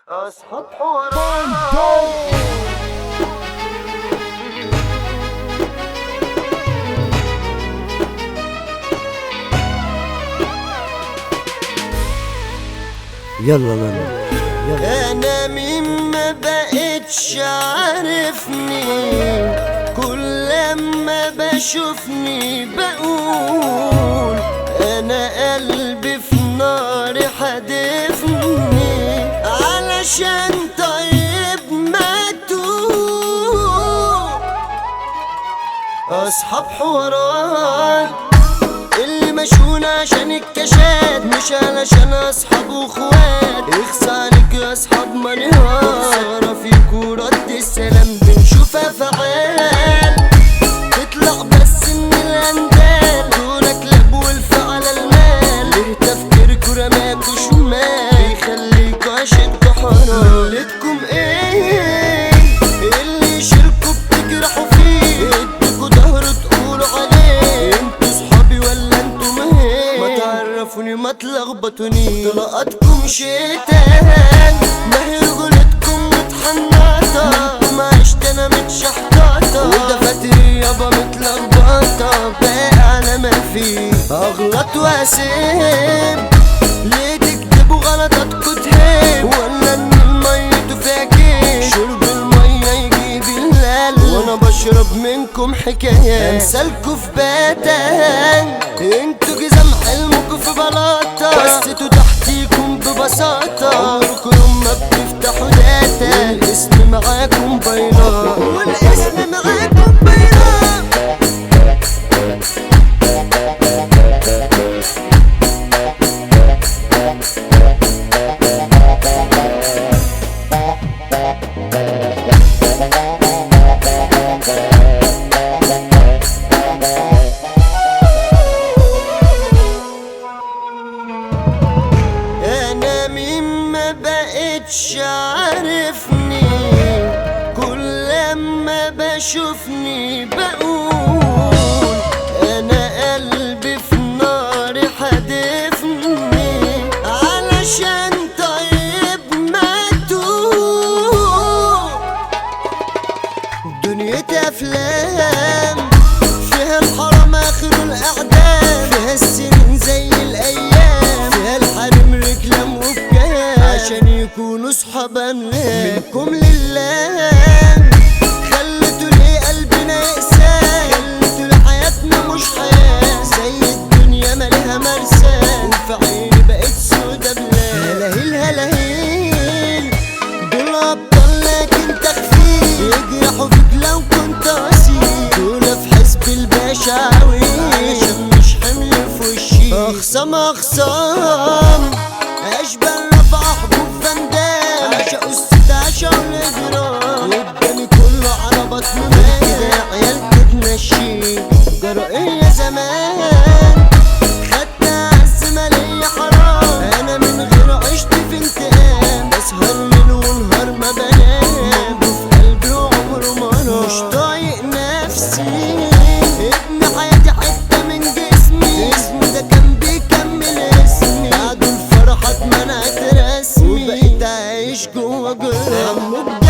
اصحاب حوارات. يلا لالا انا مين ما بقتش عارفني، كل لما بشوفني بقول انا قلبي في نار حدفني، علشان طيب ماتوا. اصحاب حوارات اللي مشون عشان الكشات، مش علشان اصحاب واخوات. اخصى عليك يا اصحاب منهار، فيكوا رد السلام بنشوفها فعال. تطلع بس من الاندال، دول كلاب والفعل المال. ليه تفكيركوا رماكوا شمال، يخليكوا عشتكوا حرام. ليلتكم ايه اللي يشيلكوا بتجرحوا فيه، اديكوا ضهر تقولوا عليه. انتوا صحابي ولا انتوا مهين؟ ما تعرفوني ما تلخبطوني، طلقاتكم شيطان. ما هي رجولتكم متحنطة، منكم عشت انا متشحططة، ودفاتري يابا متلخبطة. باقي على ما فيه اغلط واسيب. ليه تكتبوا غلطاتكوا تهيب، ولا ان المية فيها كيف؟ شرب المية يجيب اللال، وانا بشرب منكم حكاية امثالكوا في باتان. انتوا جزام حلمكوا في بلاطة، بسيتوا تحتيكم ببساطة. عمركوا يوم ما بتفتحوا داتا، والاسم معاكم بيضاء، والاسم معاكم بيضاء. انا مين ما بقتش عارفني، كل لما بشوفني بقول انا قلبي في نار حدفني، علشان طيب ماتوا. دنيا افلام فيها الحرام اخر الاعدام، فيها السنين زي الايام، فيها الحريم رجلام وبكام عشان يكونوا صحاب انام. منكم لله خلتوا ليه قلبنا يقسى، خلتوا لحياتنا مش حياة، زي الدنيا مالها مرسى، وفي عيني بقت سودا بلاد. هلاهيل هلاهيل دول ابطال لكن تخفيف، يجرحوا فيك لو كنت اصيل. دول في حزب البشاوي عشان مش حمل في وشي. اخصام اخصام اشبال رفع حبوب فندام، عشقوا الست عشقوا الاجرام، قدامي كله على بطن مال. كده عيال تتمشي جرائية زمان، خدتها عالزمالية حرام. انا من غير عشت في انتقام، بسهر ليل ونهار ما بنام، في قلبي وعمره ما نام. مش طايق نفسي، ابن حياتي حتة من جسمي، اسمي ده كان بيكمل اسمي. بعد الفرحة اتمنعت رسمي، وبقيت عايش جوا جرام.